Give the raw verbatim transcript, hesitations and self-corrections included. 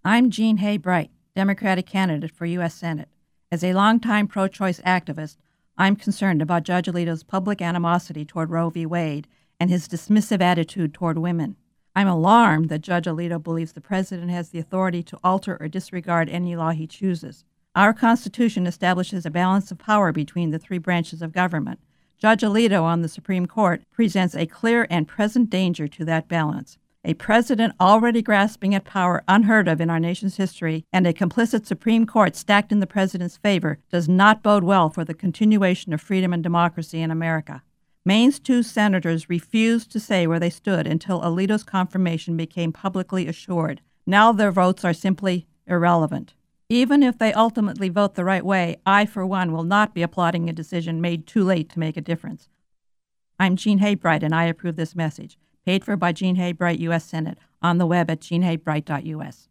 I'm Jean Hay Bright, Democratic candidate for U S Senate. As a longtime pro-choice activist, I'm concerned about Judge Alito's public animosity toward Roe v. Wade and his dismissive attitude toward women. I'm alarmed that Judge Alito believes the president has the authority to alter or disregard any law he chooses. Our Constitution establishes a balance of power between the three branches of government. Judge Alito on the Supreme Court presents a clear and present danger to that balance. A president already grasping at power unheard of in our nation's history and a complicit Supreme Court stacked in the president's favor does not bode well for the continuation of freedom and democracy in America. Maine's two senators refused to say where they stood until Alito's confirmation became publicly assured. Now their votes are simply irrelevant. Even if they ultimately vote the right way, I, for one, will not be applauding a decision made too late to make a difference. I'm Jean Hay Bright, and I approve this message. Paid for by Jean Hay Bright, U S Senate, on the web at jean hay bright dot U S.